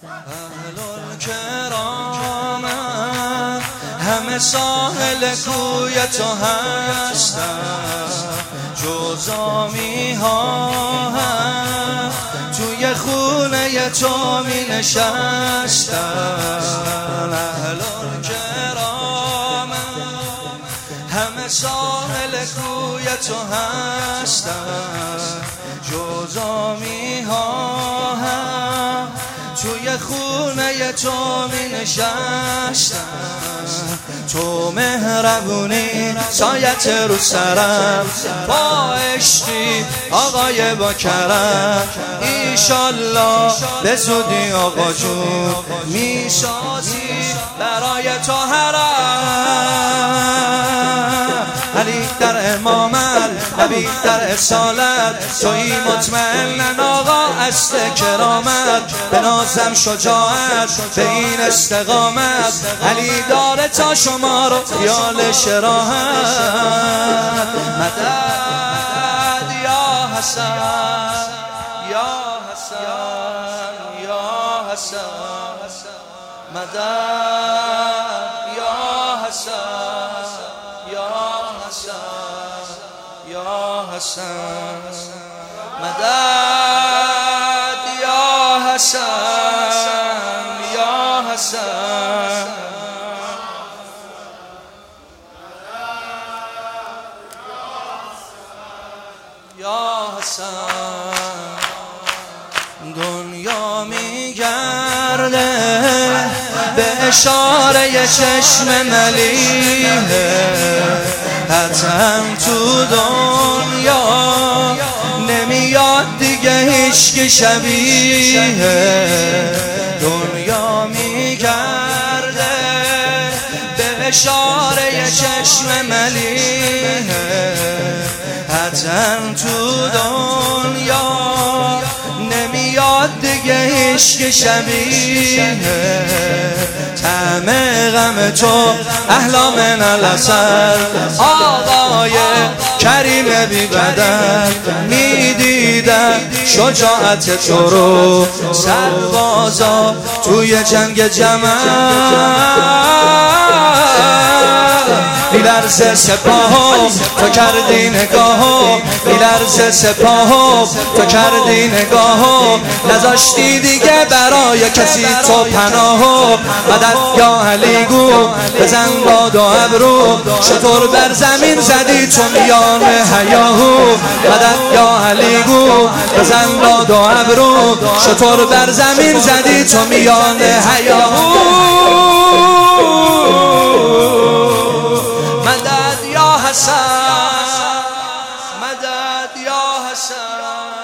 اهل‌الکرام همه ساحل کوی تو هستن، جز آمی ها هم توی خونه تو می نشستن. اهل‌الکرام همه ساحل کوی تو هستن، جز آمی ها هم توی خونه تو می نشستن. تو مهربونی سایت رو سرم، با عشقی آقای با کرم، ایشالله به زودی آقا جون می سازی برای تو حرم. علی در امامت، نبی در اصالت، تویی مطمئنن آقا اصل کرامت. به نازم شجاعت، به این استقامت، علی داره تا شما رو خیال شراحت. مدد یا حسن یا حسن یا حسن، مدد یا حسن یا حسن یا حسن، مدد یا حسن یا حسن. یا حسن دنیا میگرده به اشاره چشم ملیحه، حتم تو دنیا نمیاد دیگه هیچکی شبیه. دنیا میگرده به اشاره چشم ملیحه، حتم تو دنیا نمیاد دیگه هیچکی شبیه. طعم غم تو احلا من العسل، آقای کریم بی بدل، میدیدم شجاعت تو رو سربازا توی جنگ جمل. میلرزه سپاهم تو کردی نگاهم، میلرزه سپاهم تو کردی نگاهم، نذاشتی دیگه برای کسی تو پناهم. مدد یا علی گو بزن با دو ابرو، شطور بر زمین زدی تو میان هیاهو. مدد یا علی گو بزن با دو ابرو، شطور بر زمین زدی تو میان هیاهو. مدد یا حسن، مدد یا حسن.